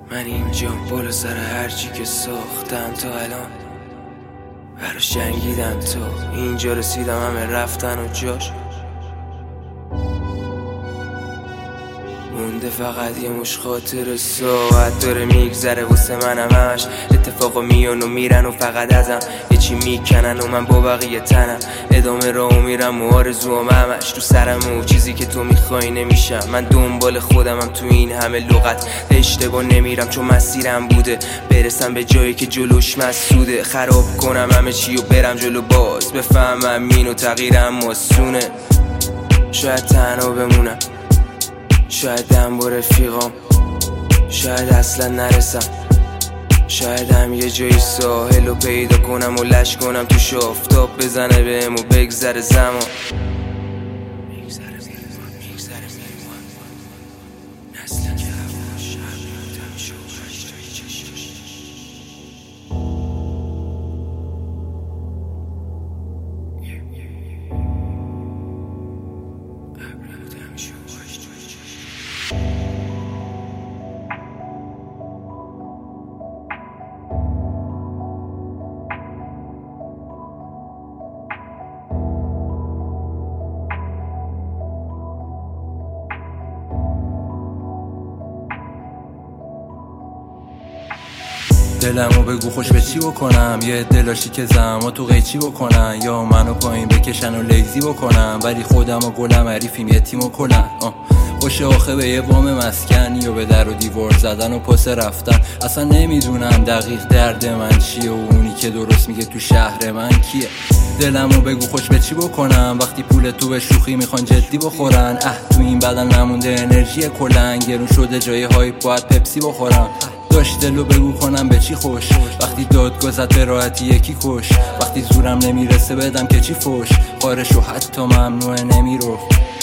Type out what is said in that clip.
من اینجا بالا سر هرچی که ساختم تا الان براش جنگیدم تا اینجا رسیدم، همه رفتن و جاش مونده فقط یه مش خاطر. ساعت داره میگذره واسه منم، همش اتفاقا میان و میرن و فقط ازم یه چی میکنن و من با بقیه تنم ادامه راهو میرم و آرزوام همش تو سرم و چیزی که تو میخوای نمیشم. من دنبال خودمم تو این همه لغت، اشتباه نمیرم چون مسیرم بوده برسم به جایی که جلوش مسعوده. خراب کنم همه چی و برم جلو، باز بفهمم اینو تغییرم آسونه. شاید تنها بمونم، شاید هم با رفیقام، شاید اصلا نرسم، شاید هم یه جایی ساحل رو پیدا کنم و لش کنم توش آفتاب بزنه بهم و بگذره زمان. نسلی که هوا شب بودم شوهش توی چشمش قبل بودم شوهش توی چشمش. دلمو بگو خوش به چی بکنم، یه دلاشی که زما تو قیچی بکنن یا منو پایین بکشن و لیزی بکنم، ولی خودم و گلم عریفیم یه تیم و کلن. خوش آخه به یه وام مسکنی و به در و دیوار زدن و پاس رفتن. اصلا نمیدونم دقیق درد من چیه و اونی که درست میگه تو شهر من کیه. دلمو بگو خوش به چی بکنم وقتی پول تو به شوخی میخوان جدی بخورن. تو این بدن نمونده انرژی کلن، گرون شده جای هایپ باید پپسی بخورم. داشت دلو بگو کنم به چی خوش وقتی دادگاه زد به راحتی یکی کش، وقتی زورم نمیرسه بدم که چی فوش، خارشو حتی ممنوعه نمیرفت.